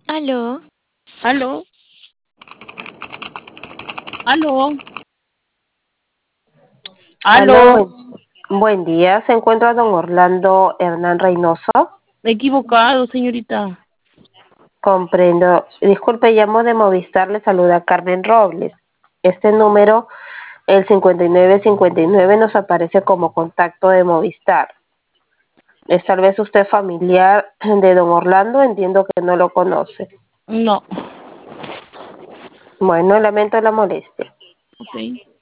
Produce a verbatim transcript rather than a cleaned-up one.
Aló, Aló, aló, Aló, aló. buen, buen día. ¿Se encuentra don Orlando Hernán Reynoso? Equivocado, señorita. Comprendo. Disculpe, llamo de Movistar. Le saluda Carmen Robles. Este número, el cincuenta y nueve cincuenta y nueve, nos aparece como contacto de Movistar. ¿Es tal vez usted familiar de don Orlando? Entiendo que no lo conoce. No. Bueno, lamento la molestia. Ok.